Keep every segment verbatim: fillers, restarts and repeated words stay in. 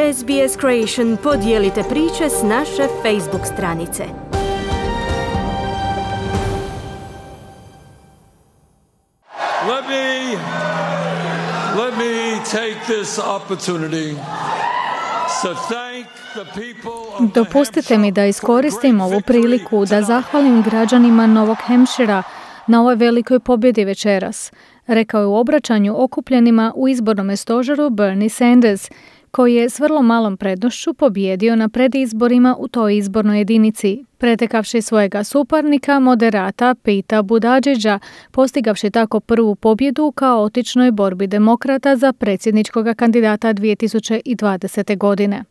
S B S Creation podijelite priče s naše Facebook stranice. Let me, let me take this opportunity to thank the people of Dopustite mi da iskoristim ovu priliku da zahvalim građanima Novog Hampshira na ovoj velikoj pobjedi večeras, rekao je u obraćanju okupljenima u izbornom stožeru Bernie Sanders, koji je s vrlo malom prednošću pobjedio na predizborima u toj izbornoj jedinici, pretekavši svojega suparnika moderata Peta Buttigiega, postigavši tako prvu pobjedu u kaotičnoj borbi demokrata za predsjedničkog kandidata dvije tisuće dvadesete. godine.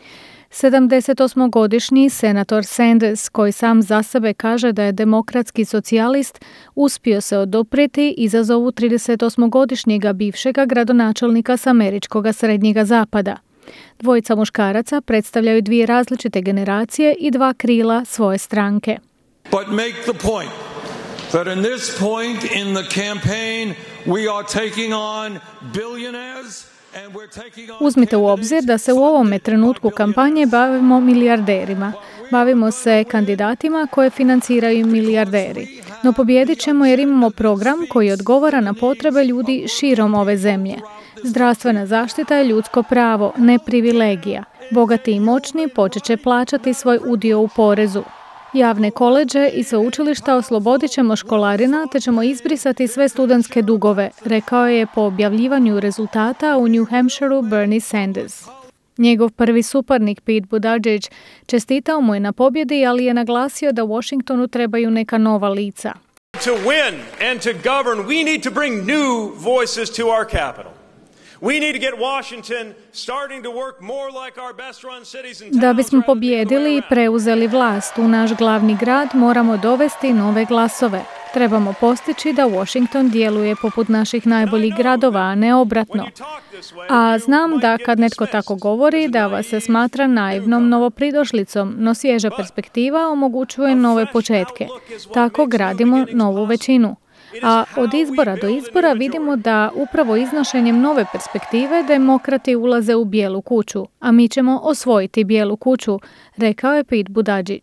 sedamdesetosmogodišnji senator Sanders, koji sam za sebe kaže da je demokratski socijalist, uspio se oduprijeti izazovu tridesetosmogodišnjega bivšega gradonačelnika s američkog srednjega zapada. Dvojica muškaraca predstavljaju dvije različite generacije i dva krila svoje stranke. But make the point that in this point in the campaign we are taking on billionaires. Uzmite u obzir da se u ovome trenutku kampanje bavimo milijarderima. Bavimo se kandidatima koje financiraju milijarderi. No pobijedit ćemo jer imamo program koji odgovara na potrebe ljudi širom ove zemlje. Zdravstvena zaštita je ljudsko pravo, ne privilegija. Bogati i moćni počet će plaćati svoj udio u porezu. Javne koledže i sveučilišta oslobodit ćemo školarina te ćemo izbrisati sve studentske dugove, rekao je po objavljivanju rezultata u New Hampshireu Bernie Sanders. Njegov prvi suparnik Pete Buttigieg čestitao mu je na pobjedi, ali je naglasio da Washingtonu trebaju neka nova lica. To win and to govern, we need to bring new voices to our capital. We need to get Washington starting to work more like our best run cities and towns. Da bismo pobjedili i preuzeli vlast u naš glavni grad, moramo dovesti nove glasove. Trebamo postići da Washington djeluje poput naših najboljih gradova, a ne obratno. A znam da kad netko tako govori, da vas se smatra naivnom novopridošlicom, no svježa perspektiva omogućuje nove početke. Tako gradimo novu većinu. A od izbora do izbora vidimo da upravo iznošenjem nove perspektive demokrati ulaze u bijelu kuću, a mi ćemo osvojiti bijelu kuću, rekao je Pete Buttigieg.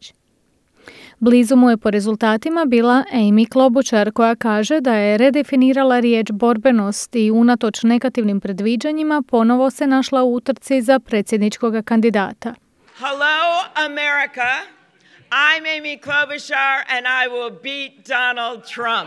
Blizu mu je po rezultatima bila Amy Klobuchar, koja kaže da je redefinirala riječ borbenost i unatoč negativnim predviđanjima ponovo se našla u utrci za predsjedničkog kandidata. Hello, America. I'm Amy Klobuchar and I will beat Donald Trump.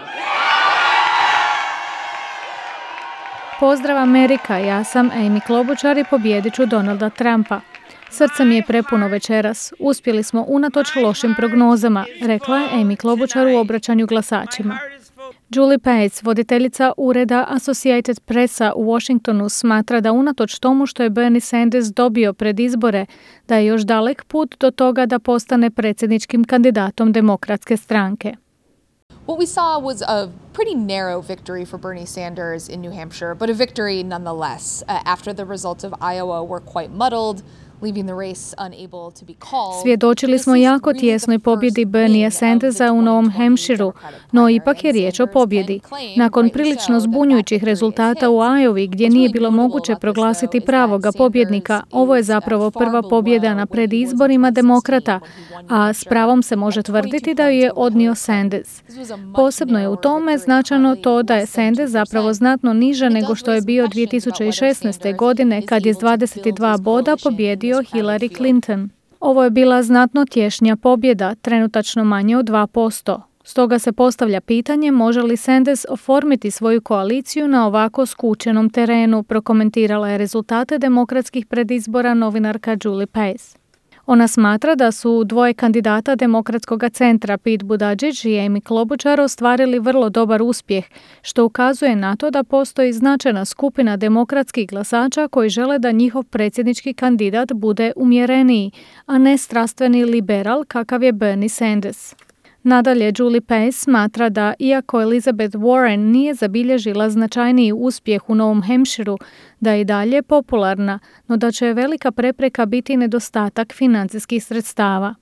Pozdrav Amerika, ja sam Amy Klobuchar i pobjedit ću Donalda Trumpa. Srce mi je prepuno večeras. Uspjeli smo unatoč lošim prognozama, rekla je Amy Klobuchar u obraćanju glasačima. Julie Pace, voditeljica ureda Associated Pressa u Washingtonu, smatra da unatoč tomu što je Bernie Sanders dobio pred izbore, da je još dalek put do toga da postane predsjedničkim kandidatom demokratske stranke. What we saw was a pretty narrow victory for Bernie Sanders in New Hampshire, but a victory nonetheless. Uh, after the results of Iowa were quite muddled, leaving the race unable to be called. Svjedočili smo jako tjesnoj pobjedi Bernie Sandersa u Novom Hampshireu, no ipak je riječ o pobjedi. Nakon prilično zbunjujućih rezultata u Iowi, gdje nije bilo moguće proglasiti pravoga pobjednika, ovo je zapravo prva pobjeda na predizborima demokrata, a s pravom se može tvrditi da ju je odnio Sanders. Posebno je u tome značajno to da je Sanders zapravo znatno niže nego što je bio dvije tisuće šesnaeste. godine, kad je s dvadeset dva boda pobjedio Hillary Clinton. Ovo je bila znatno tješnja pobjeda, trenutačno manje od dva posto. Stoga se postavlja pitanje može li Sanders oformiti svoju koaliciju na ovako skučenom terenu, prokomentirala je rezultate demokratskih predizbora novinarka Julie Pace. Ona smatra da su dvoje kandidata demokratskog centra Pete Buttigieg i Amy Klobuchar ostvarili vrlo dobar uspjeh, što ukazuje na to da postoji značajna skupina demokratskih glasača koji žele da njihov predsjednički kandidat bude umjereniji, a ne strastveni liberal kakav je Bernie Sanders. Nadalje, Julie Pace smatra da, iako Elizabeth Warren nije zabilježila značajniji uspjeh u Novom Hampshireu, da je i dalje popularna, no da će velika prepreka biti nedostatak financijskih sredstava.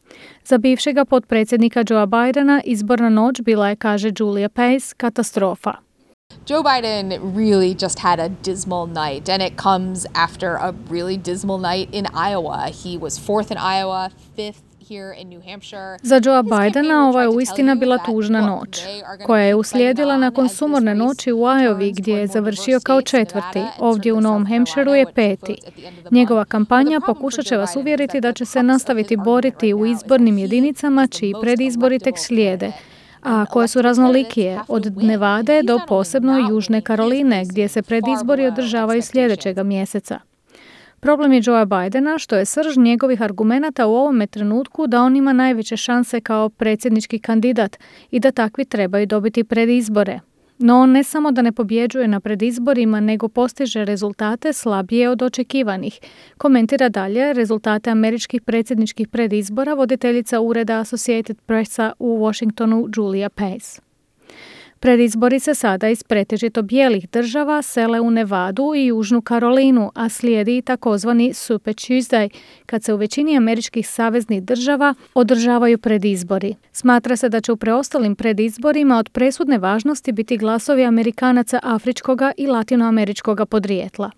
Za bivšega potpredsjednika Joea Bidena izborna noć bila je, kaže Julia Pace, katastrofa. Joe Biden really just had a dismal night, and it comes after a really dismal night in Iowa. He was fourth in Iowa, fifth here in New Hampshire. Za Joea Bidena ova je uistina bila tužna noć, koja je uslijedila nakon sumorne noći u Iowi gdje je završio kao četvrti, ovdje u Novom Hampshireu je peti. Njegova kampanja pokušat će vas uvjeriti da će se nastaviti boriti u izbornim jedinicama čiji predizbori tek slijede, a koje su raznolikije, od Nevade do posebno Južne Karoline, gdje se predizbori održavaju sljedećega mjeseca. Problem je Joea Bidena što je srž njegovih argumenata u ovome trenutku da on ima najveće šanse kao predsjednički kandidat i da takvi trebaju dobiti predizbore. No on ne samo da ne pobjeđuje na predizborima, nego postiže rezultate slabije od očekivanih. Komentira dalje rezultate američkih predsjedničkih predizbora voditeljica ureda Associated Pressa u Washingtonu Julia Pace. Predizbori se sada iz pretežito bijelih država sele u Nevadu i Južnu Karolinu, a slijedi i takozvani Super Tuesday, kad se u većini američkih saveznih država održavaju predizbori. Smatra se da će u preostalim predizborima od presudne važnosti biti glasovi Amerikanaca afričkoga i latinoameričkoga podrijetla.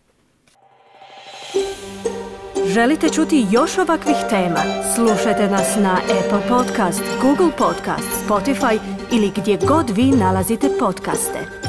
Želite čuti još ovakvih tema? Slušajte nas na Apple Podcast, Google Podcast, Spotify ili gdje god vi nalazite podcaste.